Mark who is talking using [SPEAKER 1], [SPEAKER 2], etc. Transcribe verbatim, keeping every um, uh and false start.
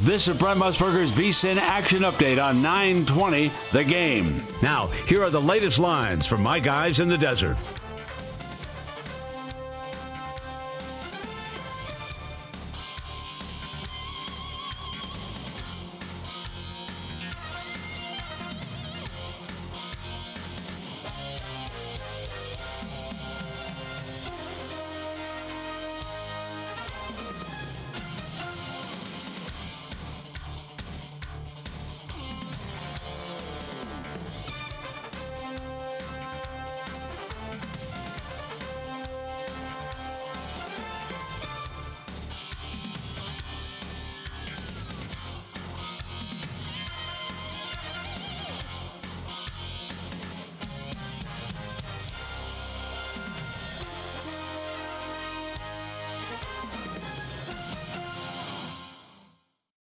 [SPEAKER 1] This is Brent Musburger's V S I N Action Update on nine twenty The Game.
[SPEAKER 2] Now, here are the latest lines from my guys in the desert.